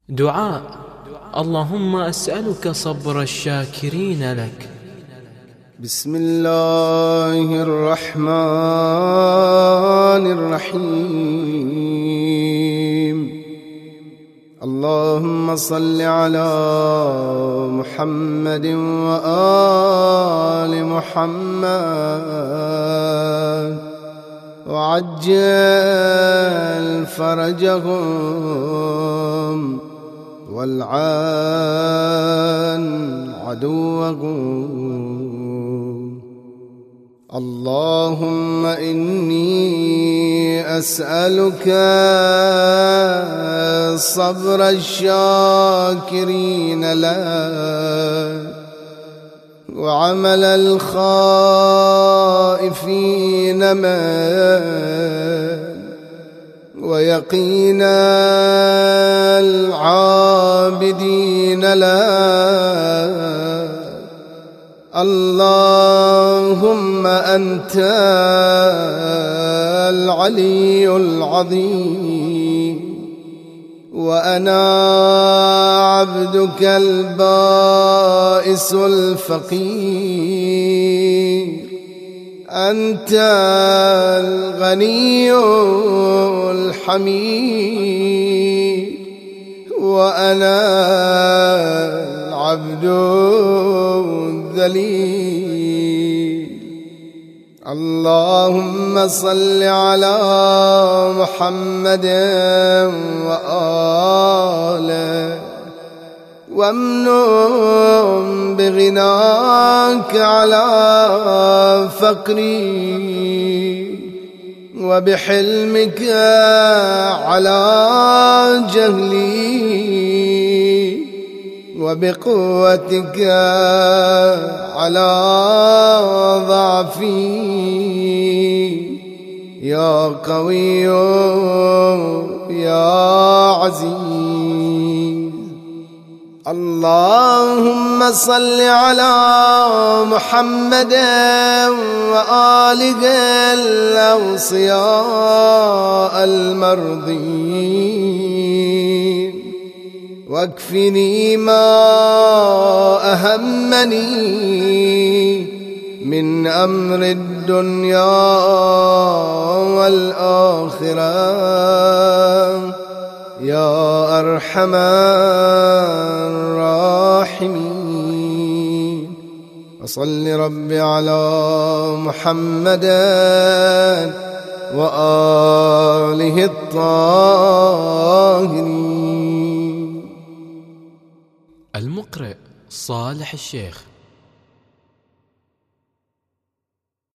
دعاء: اللهم أسألك صبر الشاكرين لك. بسم الله الرحمن الرحيم. اللهم صل على محمد وآل محمد وعجل فرجهم والعن عدوهم. اللهم إني أسألك صبر الشاكرين لك وعمل الخائفين منك ويقين العابدين لك. اللهم أنت العلي العظيم وأنا عبدك البائس الفقير. أنت الغني الحميد وأنا العبد الذليل. اللهم صل على محمد وآله وامنن بغناك على فقري وبحلمك على جهلي وبقوتك على ضعفي يا قوي يا عزيز. اللهم صل على محمد وآله الأوصياء المرضين واكفني ما أهمني من أمر الدنيا والآخرة يا أرحم الراحمين. وصل ربي على محمد وآله الطاهرين. المقرئ صالح الشيخ.